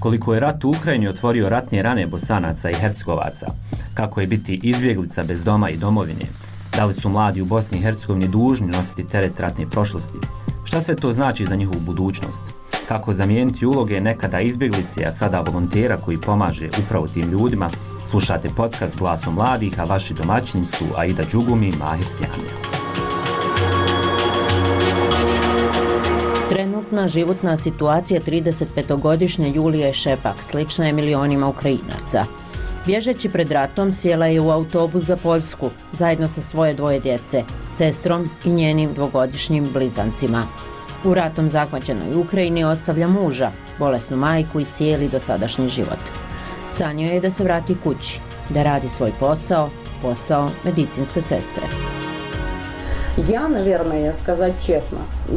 Koliko je rat u Ukrajini otvorio ratne rane Bosanaca i Hercegovaca, kako je biti izbjeglica bez doma i domovine, da li su mladi u Bosni i Hercegovini dužni nositi teret ratne prošlosti, šta sve to znači za njihovu budućnost, kako zamijeniti uloge nekada izbjeglice, a sada volontera koji pomaže upravo tim ljudima. Slušate podcast Glasom mladih, a vaši domaćini su Aida Đugumi i Mahir Sjamija. Trenutna životna situacija 35-godišnje Julije Šepak slična je milionima Ukrajinaca. Bježeći pred ratom sjela je u autobus za Poljsku zajedno sa svoje dvoje djece, sestrom i njenim 2-godišnjim blizancima. U ratom zahvaćenoj Ukrajini ostavlja muža, bolesnu majku i cijeli dosadašnji život. Sanjao je da se vrati kući, da radi svoj posao medicinske sestre. Ja, naверное, сказать честно,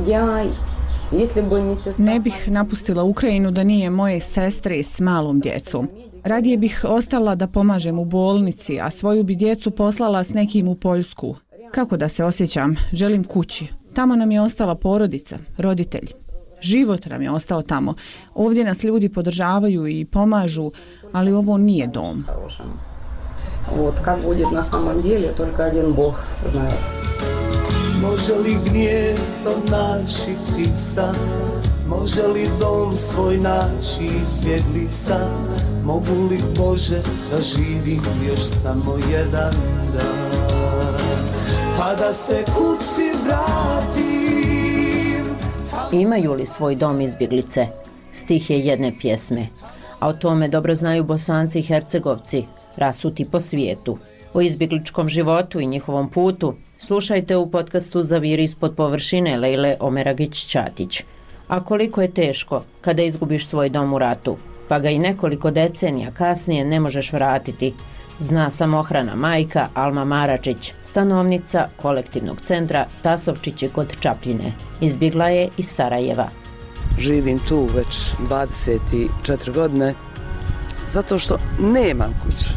ne bih napustila Ukrajinu da nije moje sestre s malom djecom. Radije bih ostala da pomažem u bolnici, a svoju bi djecu poslala s nekim u Poljsku. Kako da se osjećam? Želim kući. Tamo nam je ostala porodica, roditelji. Život nam je ostao tamo. Ovdje nas ljudi podržavaju i pomažu, ali ovo nije dom. Как будет на самом деле, только один Бог знает. Može li gnijezdo naći ptica, može li dom svoj naći izbjeglica, mogu li Bože da živim još samo jedan dan, pa da se kući vratim. Imaju li svoj dom izbjeglice? Stih je jedne pjesme, a o tome dobro znaju Bosanci i Hercegovci, rasuti po svijetu. O izbjegličkom životu i njihovom putu slušajte u podcastu Zaviri ispod površine Lejle Omeragić-Ćatić. A koliko je teško kada izgubiš svoj dom u ratu, pa ga i nekoliko decenija kasnije ne možeš vratiti, zna samohrana majka Alma Maračić, stanovnica kolektivnog centra Tasovčići kod Čapljine. Izbjegla je iz Sarajeva. Živim tu već 24 godine zato što nemam kuću.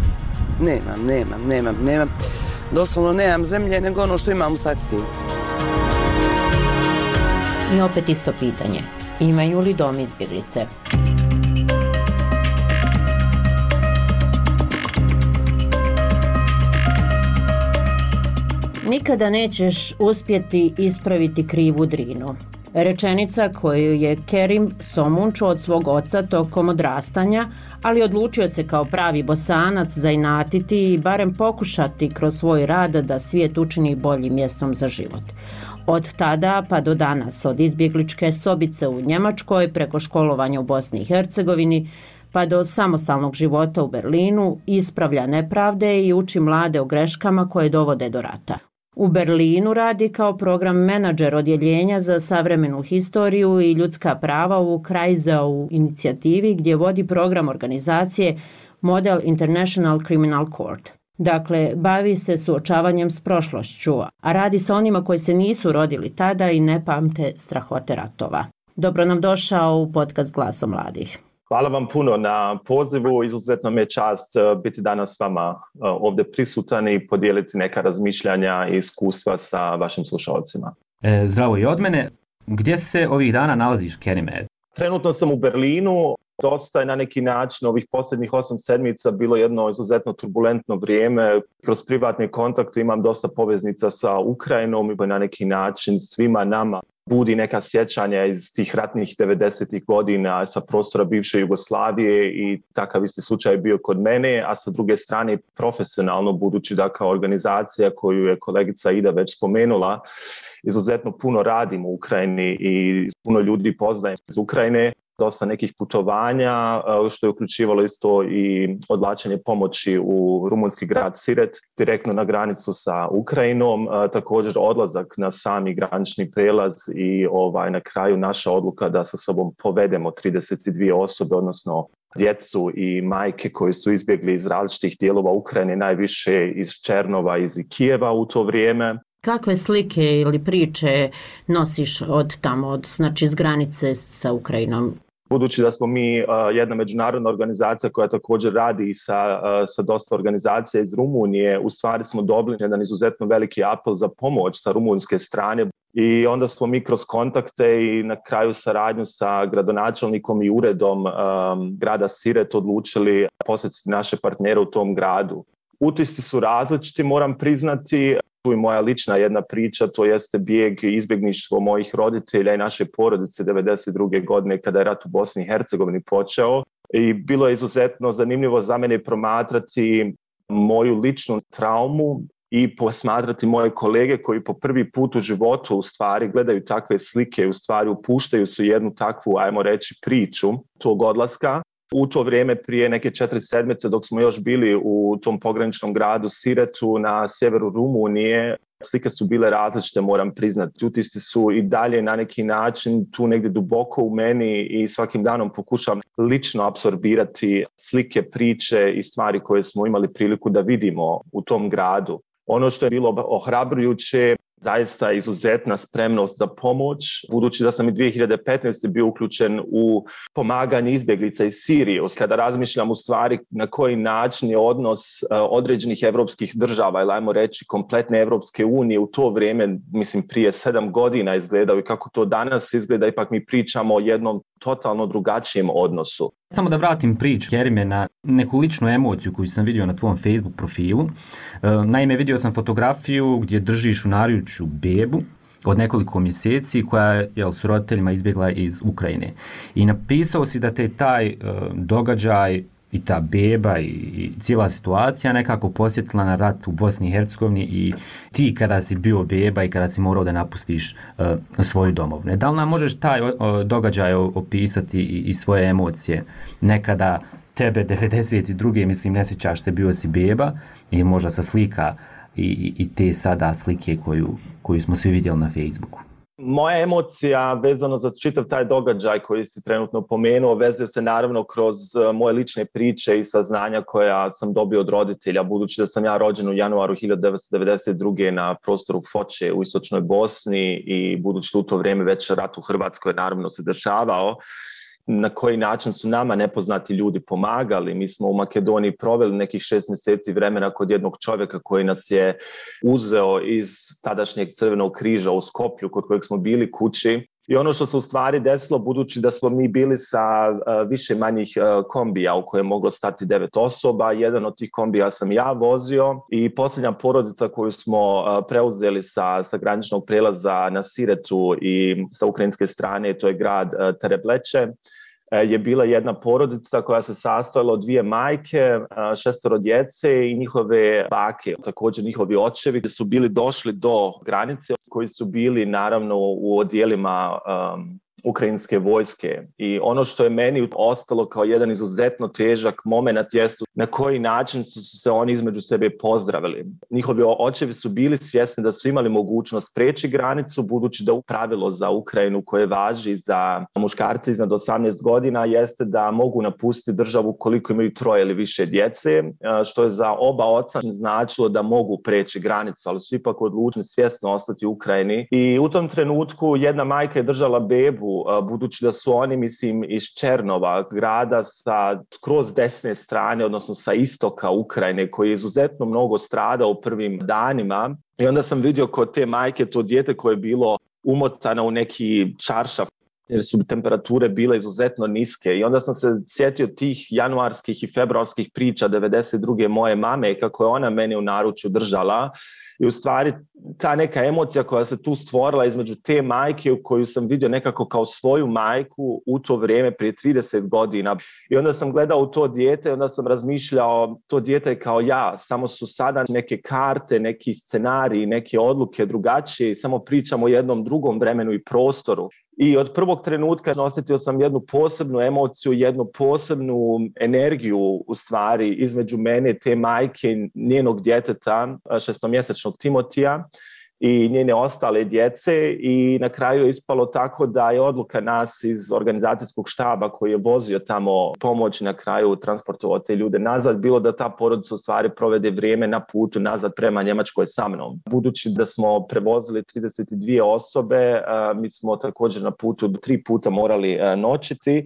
Nemam. Doslovno nemam zemlje nego ono što imam u Saksiji. I opet isto pitanje. Imaju li dom izbjeglice? Nikada nećeš uspjeti ispraviti krivu Drinu. Rečenica koju je Kerim Somun čuo od svog oca tokom odrastanja, ali odlučio se kao pravi Bosanac zainatiti i barem pokušati kroz svoj rad da svijet učini boljim mjestom za život. Od tada pa do danas, od izbjegličke sobice u Njemačkoj preko školovanja u Bosni i Hercegovini pa do samostalnog života u Berlinu, ispravlja nepravde i uči mlade o greškama koje dovode do rata. U Berlinu radi kao program menadžer odjeljenja za savremenu historiju i ljudska prava u Kreisau inicijativi gdje vodi program organizacije Model International Criminal Court. Dakle, bavi se suočavanjem s prošlošću, a radi sa onima koji se nisu rodili tada i ne pamte strahote ratova. Dobro nam došao u podcast Glasom mladih. Hvala vam puno na pozivu, izuzetno mi je čast biti danas s vama ovdje prisutan i podijeliti neka razmišljanja i iskustva sa vašim slušalcima. Zdravo i od mene. Gdje se ovih dana nalaziš, Kerime? Trenutno sam u Berlinu. Dosta je na neki način ovih posljednjih 8 sedmica bilo jedno izuzetno turbulentno vrijeme. Kroz privatne kontakte imam dosta poveznica sa Ukrajinom i na neki način svima nama budi neka sjećanja iz tih ratnih 90-ih godina sa prostora bivše Jugoslavije i takav isti slučaj je bio kod mene, a sa druge strane profesionalno, budući da kao organizacija koju je kolegica Ida već spomenula, izuzetno puno radim u Ukrajini i puno ljudi poznajem iz Ukrajine. Dosta nekih putovanja, što je uključivalo isto i odvlačenje pomoći u rumunski grad Siret, direktno na granicu sa Ukrajinom, također odlazak na sami granični prijelaz i na kraju naša odluka da sa sobom povedemo 32 osobe, odnosno djecu i majke koji su izbjegli iz različitih dijelova Ukrajine, najviše iz Černova, iz Kijeva u to vrijeme. Kakve slike ili priče nosiš od tamo, znači s granice sa Ukrajinom? Budući da smo mi jedna međunarodna organizacija koja također radi sa dosta organizacija iz Rumunije, u stvari smo dobili jedan izuzetno veliki apel za pomoć sa rumunjske strane i onda smo mi kroz kontakte i na kraju saradnju sa gradonačelnikom i uredom grada Siret odlučili posjetiti naše partnere u tom gradu. Utisci su različiti, moram priznati. Tu je moja lična jedna priča, to jeste bijeg i izbjegništvo mojih roditelja i naše porodice 92. godine kada je rat u Bosni i Hercegovini počeo. I bilo je izuzetno zanimljivo za mene promatrati moju ličnu traumu i posmatrati moje kolege koji po prvi put u životu u stvari gledaju takve slike, u stvari upuštaju su jednu takvu, ajmo reći, priču tog odlaska. U to vrijeme prije neke 4 sedmice dok smo još bili u tom pograničnom gradu Siretu na sjeveru Rumunije, slike su bile različite, moram priznati. Utisci su i dalje na neki način tu negdje duboko u meni i svakim danom pokušavam lično apsorbirati slike, priče i stvari koje smo imali priliku da vidimo u tom gradu. Ono što je bilo ohrabrujuće, zaista izuzetna spremnost za pomoć, budući da sam i 2015. bio uključen u pomaganje izbjeglica iz Sirije. Kada razmišljam u stvari na koji način je odnos određenih evropskih država, ili ajmo reći kompletne Evropske unije u to vrijeme, mislim prije 7 godina izgledao i kako to danas izgleda, ipak mi pričamo o jednom totalno drugačijem odnosu. Samo da vratim priču, Kerime, na neku ličnu emociju koju sam vidio na tvom Facebook profilu. Naime, vidio sam fotografiju gdje držiš u naručju bebu od nekoliko mjeseci koja je s roditeljima izbjegla iz Ukrajine. I napisao si da te taj događaj i ta beba i cijela situacija nekako posjetila na rat u Bosni i Hercegovini i ti kada si bio beba i kada si morao da napustiš svoju domovinu. Da li nam možeš taj događaj opisati i svoje emocije? Nekada tebe 92. mislim ne sjećaš se, bio si beba i možda sa slika i te sada slike koju smo svi vidjeli na Facebooku. Moja emocija vezano za čitav taj događaj koji si trenutno pomenuo vezuje se naravno kroz moje lične priče i saznanja koja sam dobio od roditelja, budući da sam ja rođen u januaru 1992. na prostoru Foče u istočnoj Bosni i budući da u to vrijeme već rat u Hrvatskoj naravno se dešavao. Na koji način su nama nepoznati ljudi pomagali. Mi smo u Makedoniji proveli nekih 6 mjeseci vremena kod jednog čovjeka koji nas je uzeo iz tadašnjeg Crvenog križa u Skoplju, kod kojeg smo bili kući. I ono što se u stvari desilo, budući da smo mi bili sa više manjih kombija u koje je moglo stati 9 osoba, jedan od tih kombija sam ja vozio i posljednja porodica koju smo preuzeli sa graničnog prijelaza na Siretu i sa ukrajinske strane, to je grad Terebleče, je bila jedna porodica koja se sastojala od 2 majke, 6 djece i njihove bake, također njihovi očevi su bili došli do granice koji su bili naravno u odjelima ukrajinske vojske. I ono što je meni ostalo kao jedan izuzetno težak moment jesu na koji način su se oni između sebe pozdravili. Njihovi očevi su bili svjesni da su imali mogućnost preći granicu, budući da pravilo za Ukrajinu koje važi za muškarce iznad 18 godina jeste da mogu napustiti državu koliko imaju 3 ili više djece, što je za oba oca značilo da mogu preći granicu, ali su ipak odlučili svjesno ostati u Ukrajini. I u tom trenutku jedna majka je držala bebu, budući da su oni, mislim, iz Černova, grada sa skroz desne strane, odnosno sa istoka Ukrajine, koji je izuzetno mnogo stradao u prvim danima. I onda sam vidio kod te majke to dijete koje je bilo umotano u neki čaršaf, jer su temperature bile izuzetno niske. I onda sam se sjetio tih januarskih i februarskih priča 92. moje mame, kako je ona meni u naručju držala. I u stvari ta neka emocija koja se tu stvorila između te majke u koju sam vidio nekako kao svoju majku u to vrijeme prije 30 godina. I onda sam gledao u to dijete i onda sam razmišljao, to dijete je kao ja, samo su sada neke karte, neki scenariji, neke odluke drugačije i samo pričamo o jednom drugom vremenu i prostoru. I od prvog trenutka osjetio sam jednu posebnu emociju, jednu posebnu energiju u stvari između mene, te majke, njenog djeteta, 6-mjesečnog Timotija i njene ostale djece i na kraju je ispalo tako da je odluka nas iz organizacijskog štaba koji je vozio tamo pomoć na kraju transportovao te ljude nazad, bilo da ta porodica u stvari provede vrijeme na putu nazad prema Njemačkoj sa mnom. Budući da smo prevozili 32 osobe, mi smo također na putu 3 puta morali noćiti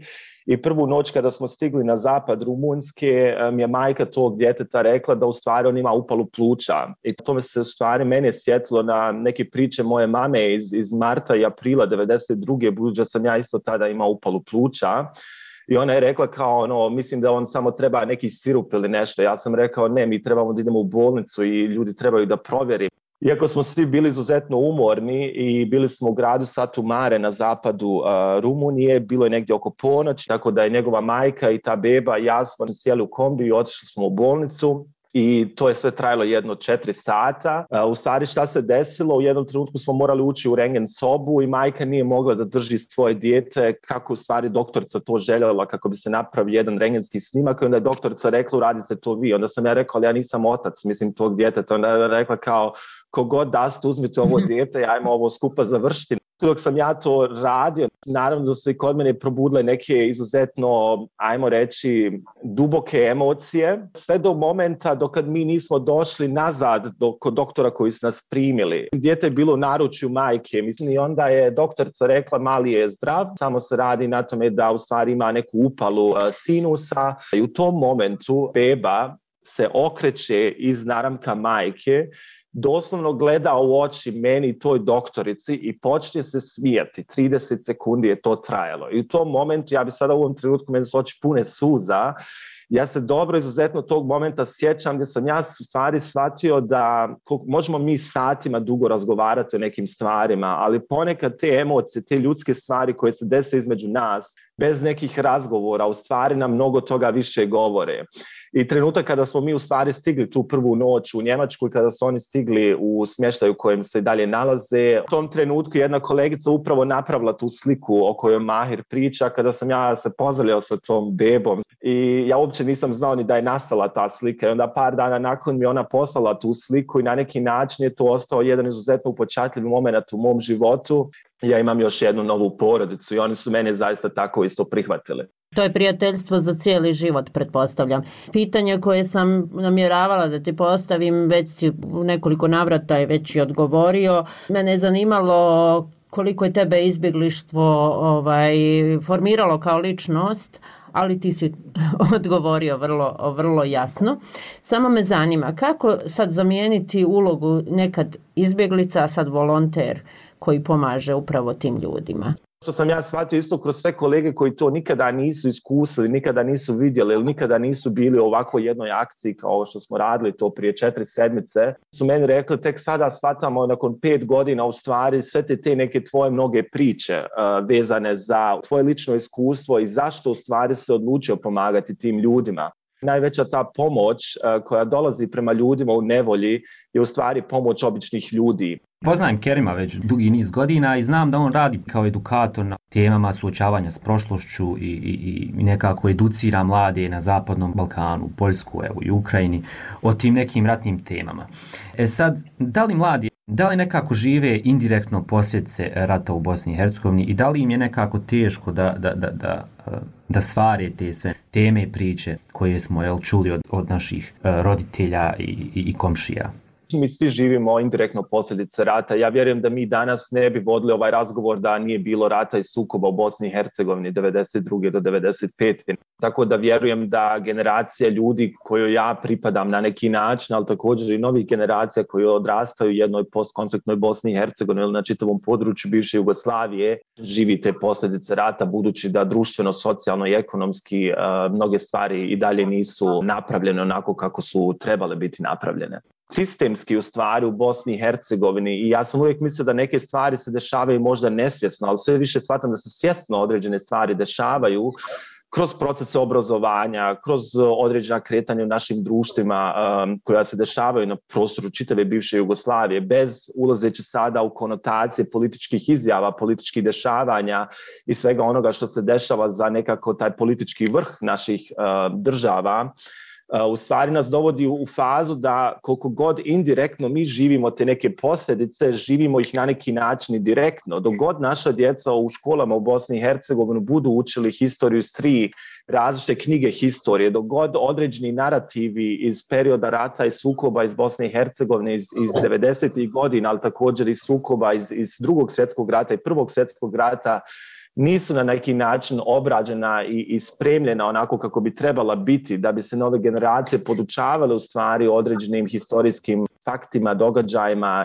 I prvu noć kada smo stigli na zapad Rumunjske, mi je majka tog djeteta rekla da u stvari on ima upalu pluća. I to me se u stvari mene sjetilo na neke priče moje mame iz marta i aprila 92. budući da sam ja isto tada imao upalu pluća. I ona je rekla kao, mislim da on samo treba neki sirup ili nešto. Ja sam rekao, ne, mi trebamo da idemo u bolnicu i ljudi trebaju da provjeri. Iako smo svi bili izuzetno umorni i bili smo u gradu Satu Mare na zapadu Rumunije, bilo je negdje oko ponoći, tako da je njegova majka i ta beba i ja smo sjeli u kombi i otišli smo u bolnicu. I to je sve trajalo 4 sata. U stvari šta se desilo, u jednom trenutku smo morali ući u rengen sobu i majka nije mogla da drži svoje dijete kako u stvari doktorica to željela kako bi se napravio jedan rengenski snimak i onda je doktorica rekla uradite to vi. Onda sam ja rekao ali ja nisam otac, mislim tog djeteta. Onda je rekla kao kogod da ste uzmite ovo dijete, ajmo ovo skupa završiti. Dok sam ja to radio, naravno da su i kod mene probudile neke izuzetno, ajmo reći, duboke emocije. Sve do momenta dok mi nismo došli nazad kod doktora koji su nas primili. Dijete je bilo u naručju majke, mislim, i onda je doktorica rekla mali je zdrav, samo se radi na tome da u stvari ima neku upalu sinusa. I u tom momentu beba se okreće iz naramka majke, doslovno gleda u oči meni i toj doktorici i počne se smijati. 30 sekundi je to trajalo. I u tom momentu, ja bi sada u ovom trenutku, meni su oči pune suza, ja se dobro izuzetno tog momenta sjećam gdje sam ja u stvari shvatio da možemo mi satima dugo razgovarati o nekim stvarima, ali ponekad te emocije, te ljudske stvari koje se dese između nas, bez nekih razgovora, u stvari nam mnogo toga više govore. I trenutak kada smo mi u stvari stigli tu prvu noć u Njemačku i kada su oni stigli u smještaju u kojem se dalje nalaze, u tom trenutku jedna kolegica upravo napravila tu sliku o kojoj Mahir priča kada sam ja se pozdravljao sa tom bebom i ja uopće nisam znao ni da je nastala ta slika i onda par dana nakon mi ona poslala tu sliku i na neki način je to ostao jedan izuzetno upečatljiv moment u mom životu. Ja imam još jednu novu porodicu i oni su mene zaista tako isto prihvatili. To je prijateljstvo za cijeli život, pretpostavljam. Pitanje koje sam namjeravala da ti postavim, već si u nekoliko navrata i već i odgovorio. Mene je zanimalo koliko je tebe izbjeglištvo formiralo kao ličnost, ali ti si odgovorio vrlo jasno. Samo me zanima kako sad zamijeniti ulogu nekad izbjeglica, a sad volonter koji pomaže upravo tim ljudima. Što sam ja shvatio isto kroz sve kolege koji to nikada nisu iskusili, nikada nisu vidjeli ili nikada nisu bili u ovakvoj jednoj akciji kao ovo što smo radili to prije 4 sedmice, su meni rekli tek sada shvatamo nakon 5 godina u stvari sve te neke tvoje mnoge priče vezane za tvoje lično iskustvo i zašto u stvari se odlučio pomagati tim ljudima. Najveća ta pomoć koja dolazi prema ljudima u nevolji je u stvari pomoć običnih ljudi. Poznajem Kerima već dugi niz godina i znam da on radi kao edukator na temama suočavanja s prošlošću i nekako educira mlade na Zapadnom Balkanu, u Poljsku, evo i Ukrajini, o tim nekim ratnim temama. Sad, da li mladi, da li nekako žive indirektno posljedice rata u Bosni i Hercegovini i da li im je nekako teško da svare te sve teme i priče koje smo čuli od naših roditelja i komšija? Mi svi živimo indirektno posljedice rata. Ja vjerujem da mi danas ne bi vodili ovaj razgovor da nije bilo rata i sukoba u Bosni i Hercegovini 92. do 95. Tako da vjerujem da generacija ljudi kojoj ja pripadam na neki način, ali također i novih generacija koji odrastaju u jednoj postkonfliktnoj Bosni i Hercegovini ili na čitavom području bivše Jugoslavije, živi te posljedice rata budući da društveno, socijalno i ekonomski mnoge stvari i dalje nisu napravljene onako kako su trebale biti napravljene. Sistemski u stvari u Bosni i Hercegovini i ja sam uvijek mislio da neke stvari se dešavaju možda nesvjesno, ali sve više shvatam da se svjesno određene stvari dešavaju kroz procese obrazovanja, kroz određena kretanja u našim društvima koja se dešavaju na prostoru čitave bivše Jugoslavije, bez ulazeći sada u konotacije političkih izjava, političkih dešavanja i svega onoga što se dešava za nekako taj politički vrh naših država. U stvari nas dovodi u fazu da koliko god indirektno mi živimo te neke posljedice, živimo ih na neki način i direktno. Dok god naša djeca u školama u Bosni i Hercegovini budu učili historiju iz 3 različite knjige historije, dok god određeni narativi iz perioda rata i sukoba iz Bosne i Hercegovine iz 90. godina, ali također i sukoba iz 2. svjetskog rata i 1. svjetskog rata nisu na neki način obrađena i spremljena onako kako bi trebala biti, da bi se nove generacije podučavale u stvari određenim historijskim faktima, događajima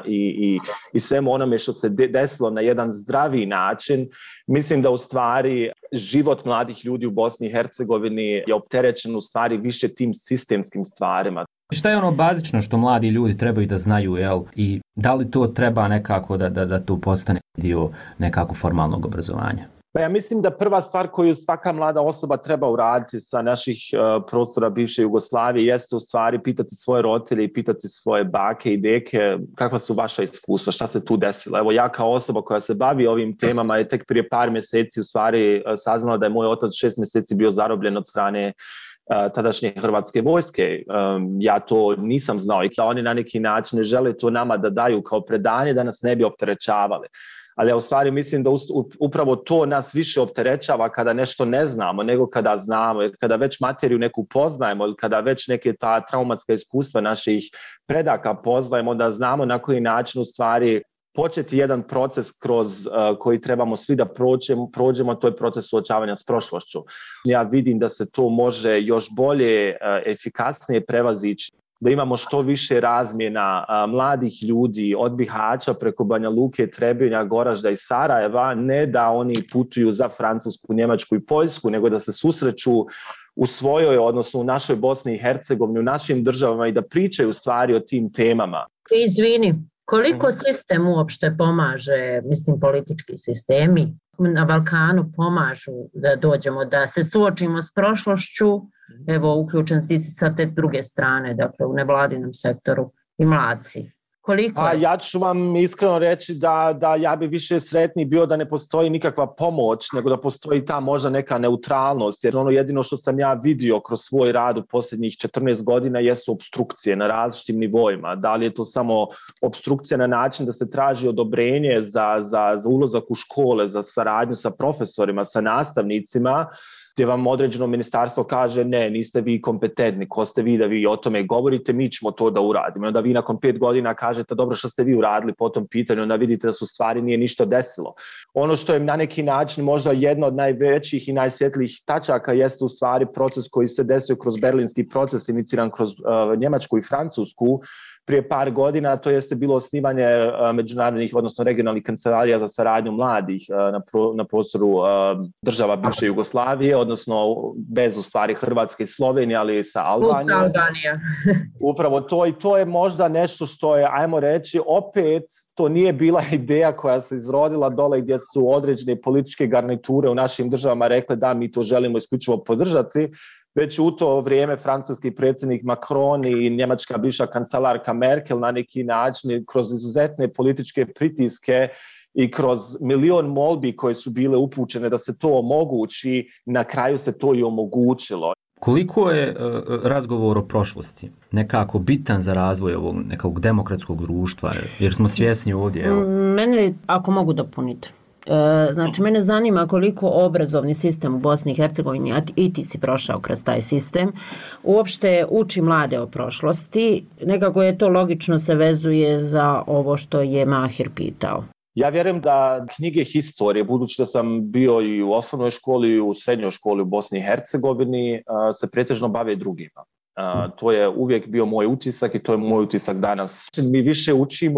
i svemu onome što se desilo na jedan zdraviji način. Mislim da u stvari život mladih ljudi u Bosni i Hercegovini je opterećen u stvari više tim sistemskim stvarima. Šta je ono bazično što mladi ljudi trebaju da znaju, jel? I da li to treba nekako da to postane dio nekako formalnog obrazovanja? Pa ja mislim da prva stvar koju svaka mlada osoba treba uraditi sa naših prostora bivše Jugoslavije jeste u stvari pitati svoje roditelje i pitati svoje bake i deke kakva su vaša iskustva, šta se tu desilo. Evo ja kao osoba koja se bavi ovim temama je tek prije par mjeseci u stvari saznala da je moj otac 6 mjeseci bio zarobljen od strane tadašnje hrvatske vojske. Ja to nisam znao i oni na neki način ne žele to nama da daju kao predanje da nas ne bi opterećavali. Ali ja u stvari mislim da upravo to nas više opterećava kada nešto ne znamo nego kada znamo. Jer kada već materiju neku poznajemo ili kada već neke ta traumatska iskustva naših predaka poznajemo, onda znamo na koji način u stvari početi jedan proces kroz koji trebamo svi da prođemo, to je proces suočavanja s prošlošću. Ja vidim da se to može još bolje, efikasnije prevazići, da imamo što više razmjena mladih ljudi od Bihaća preko Banja Luke, Trebinja, Goražda i Sarajeva, ne da oni putuju za Francusku, Njemačku i Poljsku, nego da se susreću u svojoj, odnosno u našoj Bosni i Hercegovini, u našim državama i da pričaju stvari o tim temama. Izvini, koliko sistem uopšte pomaže, mislim politički sistemi na Balkanu pomažu da dođemo, da se suočimo s prošlošću, evo uključen si sa te druge strane, dakle u nevladinom sektoru i mladci. Koliko je? Ja ću vam iskreno reći da ja bi više sretniji bio da ne postoji nikakva pomoć, nego da postoji ta možda neka neutralnost, jer ono jedino što sam ja vidio kroz svoj rad u posljednjih 14 godina jesu opstrukcije na različitim nivoima. Da li je to samo opstrukcija na način da se traži odobrenje za ulazak u škole, za saradnju sa profesorima, sa nastavnicima, gdje vam određeno ministarstvo kaže ne, niste vi kompetentni, ko ste vi da vi o tome govorite, mi ćemo to da uradimo. I onda vi nakon 5 godina kažete dobro što ste vi uradili po tom pitanju, onda vidite da su stvari nije ništa desilo. Ono što je na neki način možda jedno od najvećih i najsvjetlijih tačaka jeste u stvari proces koji se desio kroz berlinski proces, iniciran kroz Njemačku i Francusku, prije par godina, to jeste bilo osnivanje međunarodnih, odnosno regionalnih kancelarija za saradnju mladih na prostoru država bivše Jugoslavije, odnosno bez u stvari Hrvatske i Slovenije, ali i sa Albanijom. Plus Albanija. Upravo to i to je možda nešto što je, ajmo reći, opet to nije bila ideja koja se izrodila dole gdje su određene političke garniture u našim državama rekle da mi to želimo isključivo podržati, već u to vrijeme francuski predsjednik Macron i njemačka bivša kancelarka Merkel na neki način kroz izuzetne političke pritiske i kroz milion molbi koje su bile upućene da se to omogući, na kraju se to i omogućilo. Koliko je razgovor o prošlosti nekako bitan za razvoj ovog nekog demokratskog društva, jer smo svjesni ovdje? Evo. Mene, ako mogu dopuniti, znači mene zanima koliko obrazovni sistem u Bosni i Hercegovini, a i ti si prošao kroz taj sistem, uopšte uči mlade o prošlosti. Nekako je to logično se vezuje za ovo što je Mahir pitao. Ja vjerujem da knjige historije, budući da sam bio i u osnovnoj školi i u srednjoj školi u Bosni i Hercegovini, se pretežno bave drugima. To je uvijek bio moj utisak i to je moj utisak danas. Mi više učimo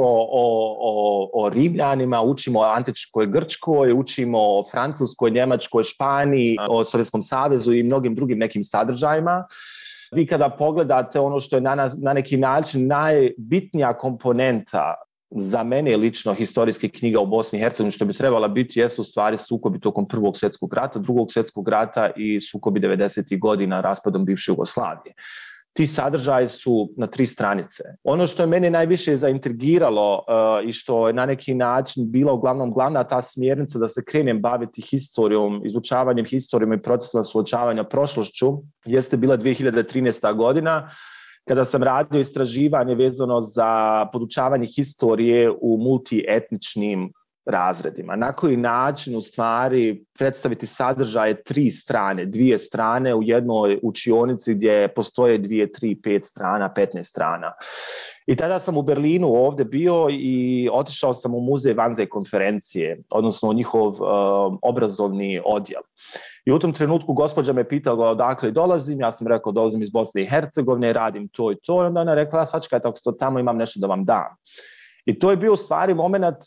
o Rimljanima, učimo o antičkoj Grčkoj, učimo o Francuskoj, Njemačkoj, Španiji, o Sovjetskom savezu i mnogim drugim nekim sadržajima. Vi kada pogledate ono što je na neki način najbitnija komponenta za mene lično historijskih knjiga u Bosni i Hercegovini, što bi trebala biti, jesu stvari sukobi tokom Prvog svjetskog rata, Drugog svjetskog rata i sukobi 90. godina raspadom bivše Jugoslavije. Ti sadržaji su na 3 stranice. Ono što je mene najviše zaintrigiralo i što je na neki način bila uglavnom glavna ta smjernica da se krenem baviti historijom, izučavanjem historijom i procesom suočavanja prošlošću, jeste bila 2013. godina, kada sam radio istraživanje vezano za podučavanje historije u multietničnim razredima. Na koji način u stvari predstaviti sadržaje 3 strane, 2 strane u jednoj učionici gdje postoje 2, 3, 5 strana, 15 strana. I tada sam u Berlinu ovdje bio i otišao sam u muzej Wannsee konferencije, odnosno njihov obrazovni odjel. I u tom trenutku gospođa me pitala odakle dolazim, ja sam rekao dolazim iz Bosne i Hercegovine, radim to i to, i onda ona rekla sačekajte ako ste tamo imam nešto da vam dam. I to je bio u stvari moment,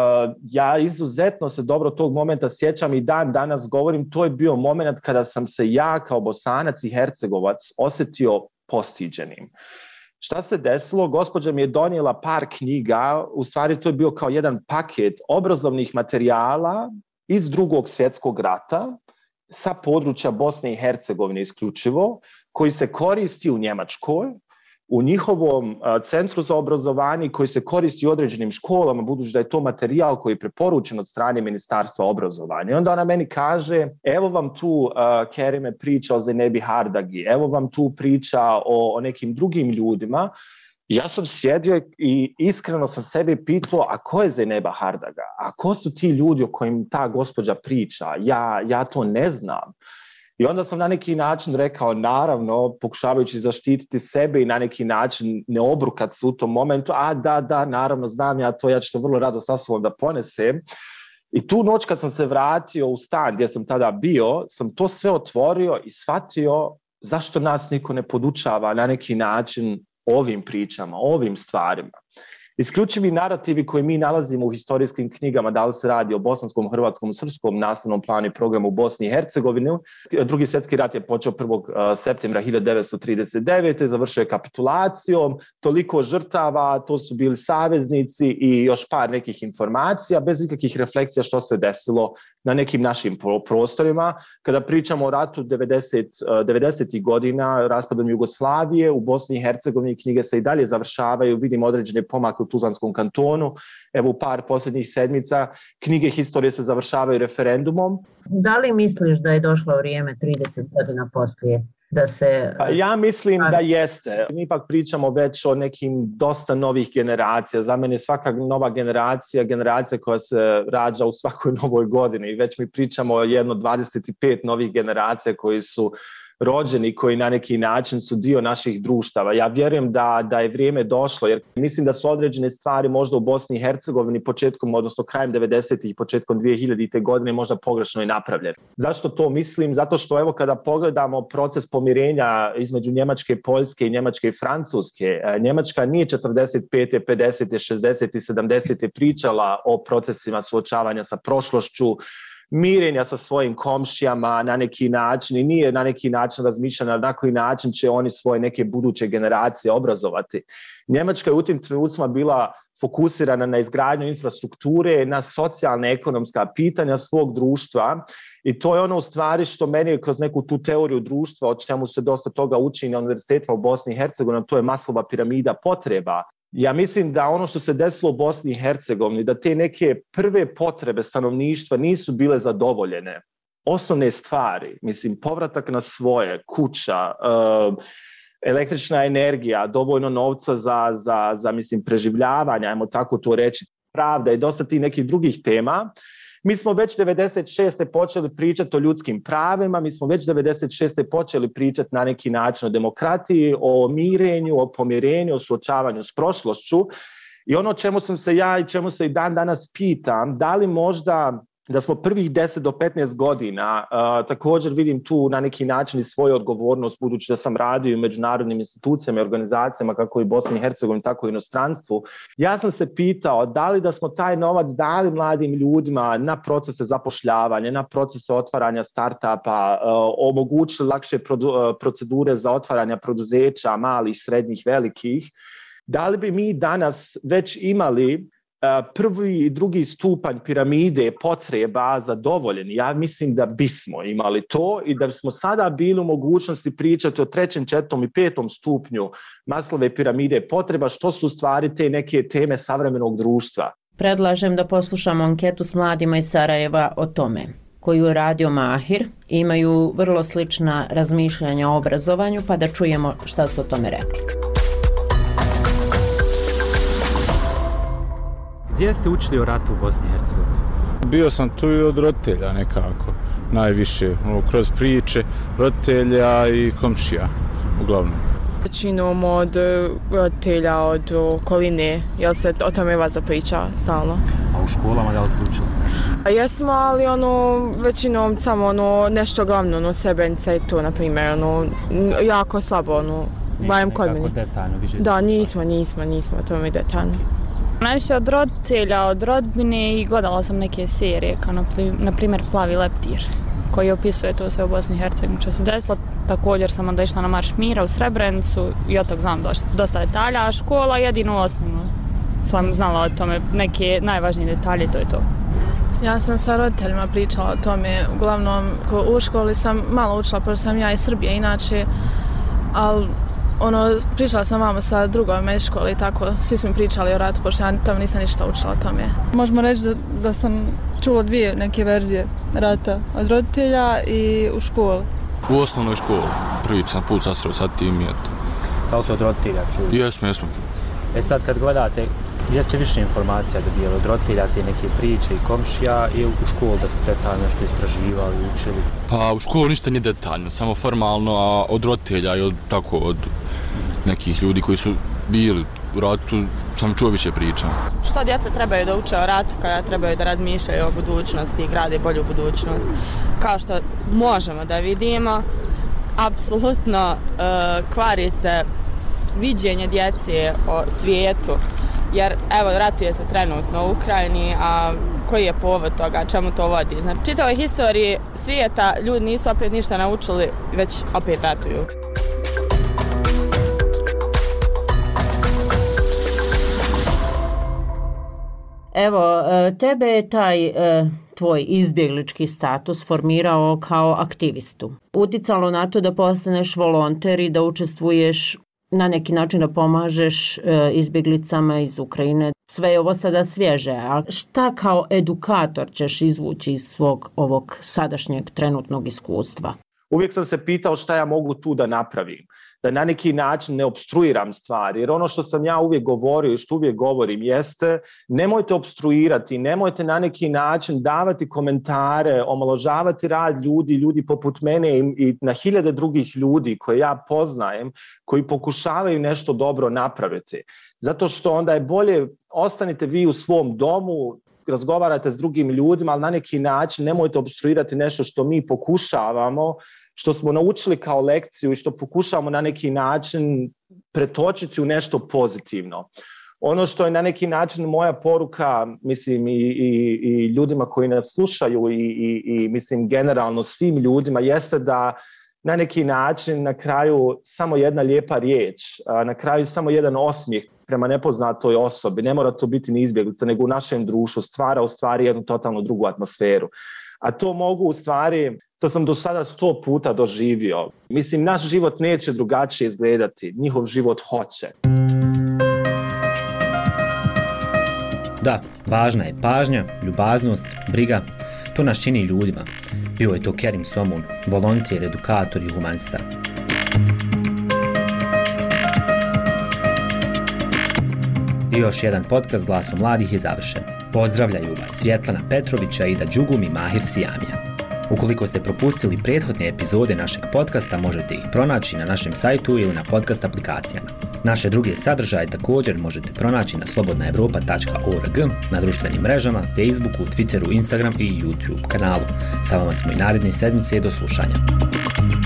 ja izuzetno se dobro tog momenta sjećam i dan danas govorim, to je bio moment kada sam se ja kao Bosanac i Hercegovac osjetio postiđenim. Šta se desilo? Gospođa mi je donijela par knjiga, u stvari to je bio kao jedan paket obrazovnih materijala iz Drugog svjetskog rata sa područja Bosne i Hercegovine isključivo, koji se koristi u Njemačkoj, u njihovom centru za obrazovanje koji se koristi u određenim školama, budući da je to materijal koji je preporučen od strane Ministarstva obrazovanja. I onda ona meni kaže, evo vam tu Kerime priča o Zenebi Hardagi, evo vam tu priča o nekim drugim ljudima. Ja sam sjedio i iskreno sam sebi pitao, a ko je Zeneba Hardaga? A ko su ti ljudi o kojim ta gospođa priča? Ja to ne znam. I onda sam na neki način rekao, naravno, pokušavajući zaštititi sebe i na neki način ne obrukat se u tom momentu, da, naravno, znam ja to, ja ću to vrlo rado sa sobom da ponesem. I tu noć kad sam se vratio u stan gdje sam tada bio, sam to sve otvorio i shvatio zašto nas niko ne podučava na neki način ovim pričama, ovim stvarima. Isključivi narativi koje mi nalazimo u historijskim knjigama, da li se radi o bosanskom, hrvatskom, srpskom nastavnom planu i programu u Bosni i Hercegovini. Drugi svjetski rat je počeo 1. septembra 1939. Završio je kapitulacijom, toliko žrtava, to su bili saveznici i još par nekih informacija, bez ikakvih refleksija što se desilo na nekim našim prostorima. Kada pričamo o ratu 90. godina, raspadom Jugoslavije, u Bosni i Hercegovini knjige se i dalje završavaju, vidimo određene pomake u Tuzlanskom kantonu. Evo u par posljednjih sedmica knjige historije se završavaju referendumom. Da li misliš da je došlo vrijeme 30 godina poslije da se... Ja mislim da jeste. Mi ipak pričamo već o nekim dosta novih generacija. Za mene je svaka nova generacija koja se rađa u svakoj novoj godini. I već mi pričamo o 25 novih generacija koji su rođeni, koji na neki način su dio naših društava. Ja vjerujem da je vrijeme došlo, jer mislim da su određene stvari možda u Bosni i Hercegovini početkom, odnosno krajem 90-ih i početkom 2000-te godine možda pogrešno i napravljene. Zašto to mislim? Zato što evo kada pogledamo proces pomirenja između Njemačke, Poljske i Njemačke i Francuske, Njemačka nije 45., 50., 60. i 70. pričala o procesima suočavanja sa prošlošću, mirenja sa svojim komšijama na neki način i nije na neki način razmišljena na koji način će oni svoje neke buduće generacije obrazovati. Njemačka je u tim trenucima bila fokusirana na izgradnju infrastrukture, na socijalne ekonomska pitanja svog društva i to je ono u stvari što meni kroz neku tu teoriju društva, o čemu se dosta toga uči na univerzitetima u Bosni i Hercegovini, to je Maslova piramida potreba. Ja mislim da ono što se desilo u Bosni i Hercegovini, da te neke prve potrebe stanovništva nisu bile zadovoljene. Osnovne stvari, mislim, povratak na svoje, kuća, električna energija, dovoljno novca za mislim, preživljavanje, ajmo tako to reći, pravda i dosta tih nekih drugih tema. Mi smo već 96. počeli pričati o ljudskim pravima, mi smo već 96. počeli pričati na neki način o demokratiji, o mirenju, o pomirenju, o suočavanju s prošlošću. I ono čemu sam se ja i čemu se i dan danas pitam, da li možda da smo prvih 10 do 15 godina, također vidim tu na neki način i svoju odgovornost, budući da sam radio u međunarodnim institucijama i organizacijama kako i Bosni i Hercegovini, tako i inostranstvu. Ja sam se pitao da li da smo taj novac dali mladim ljudima na procese zapošljavanja, na procese otvaranja startupa, omogućili lakše procedure za otvaranje preduzeća, malih, srednjih, velikih. Da li bi mi danas već imali prvi i drugi stupanj piramide potreba zadovoljeni? Ja mislim da bismo imali to i da bismo sada bili u mogućnosti pričati o 3., 4. i 5. stupnju Maslove piramide potreba, što su u stvari te neke teme savremenog društva. Predlažem da poslušamo anketu s mladima iz Sarajeva o tome, koju je radio Mahir. Imaju vrlo slična razmišljanja o obrazovanju, pa da čujemo šta su o tome rekli. Gdje ste učili o ratu u Bosni i Hercegovini? Bio sam tu i od roditelja nekako, najviše, kroz priče roditelja i komšija, uglavnom. Većinom od roditelja, od okoline, jel se o tome vas zapriča stalno? A u školama da li ste učili? Jesmo, ali većinom samo nešto glavno, Srebrenica i to, na primjer, jako slabo, bajem kod meni. Detaljno, više da, nismo o tome detaljno. Najviše od roditelja, od rodbine i gledala sam neke serije, kao na primjer Plavi leptir, koji opisuje to sve u Bosni i Hercegovini što se desilo. Također sam onda išla na Marš mira u Srebrenicu i od tog znam dosta detalja, a škola jedino osnovno sam znala o tome, neke najvažnije detalje, to je to. Ja sam sa roditeljima pričala o tome, uglavnom u školi sam malo učila, pošto sam ja iz Srbije inače, ali pričala sam vamo sa drugovima iz škole i tako, svi smo pričali o ratu, pošto ja tamo nisam ništa učila o tome. Možemo reći da sam čula dvije neke verzije rata, od roditelja i u školi. U osnovnoj školi, prvi sam put sasreo sa tim i eto. Da li ste od roditelja čuli? Jesmo. Sad kad gledate, gdje ste više informacija dobijali od roditelja, te neke priče i komšija, ili u školu da ste detaljno nešto istraživali, učili? Pa u školu ništa nije detaljno, samo formalno, a od roditelja i od nekih ljudi koji su bili u ratu sam čuo više priča. Što djeca trebaju da uče o ratu kada trebaju da razmišljaju o budućnosti i grade bolju budućnost? Kao što možemo da vidimo, apsolutno kvari se viđenje djece o svijetu. Jer evo, ratuje se trenutno u Ukrajini, a koji je povod toga, čemu to vodi? Znači, čitavoj historiji svijeta ljudi nisu opet ništa naučili, već opet ratuju. Evo, tebe je taj tvoj izbjeglički status formirao kao aktivistu. Uticalo na to da postaneš volonter i da učestvuješ na neki način, da pomažeš izbjeglicama iz Ukrajine. Sve je ovo sada svježe, a šta kao edukator ćeš izvući iz svog ovog sadašnjeg trenutnog iskustva? Uvijek sam se pitao šta ja mogu tu da napravim, da na neki način ne opstruiram stvari, jer ono što sam ja uvijek govorio i što uvijek govorim jeste, nemojte opstruirati, nemojte na neki način davati komentare, omalovažavati rad ljudi poput mene i na hiljade drugih ljudi koje ja poznajem, koji pokušavaju nešto dobro napraviti. Zato što onda je bolje, ostanite vi u svom domu, razgovarate s drugim ljudima, ali na neki način nemojte opstruirati nešto što mi pokušavamo, što smo naučili kao lekciju i što pokušavamo na neki način pretočiti u nešto pozitivno. Ono što je na neki način moja poruka, mislim, i ljudima koji nas slušaju i mislim generalno svim ljudima, jeste da na neki način na kraju samo jedna lijepa riječ, na kraju samo jedan osmijeh prema nepoznatoj osobi, ne mora to biti ni izbjeglica, nego u našem društvu stvara u stvari jednu totalno drugu atmosferu. A to mogu u stvari, to sam do sada 100 puta doživio. Mislim, naš život neće drugačije izgledati, njihov život hoće. Da, važna je pažnja, ljubaznost, briga, to nas čini ljudima. Bio je to Kerim Somun, volonter, edukator i humanista. I još jedan podcast Glasom mladih je završen. Pozdravljaju vas Svjetlana Petrovića, Ida Đugum i Mahir Sijamija. Ukoliko ste propustili prethodne epizode našeg podcasta, možete ih pronaći na našem sajtu ili na podcast aplikacijama. Naše druge sadržaje također možete pronaći na slobodnaevropa.org, na društvenim mrežama, Facebooku, Twitteru, Instagram i YouTube kanalu. Sa vama smo i naredne sedmice, do slušanja.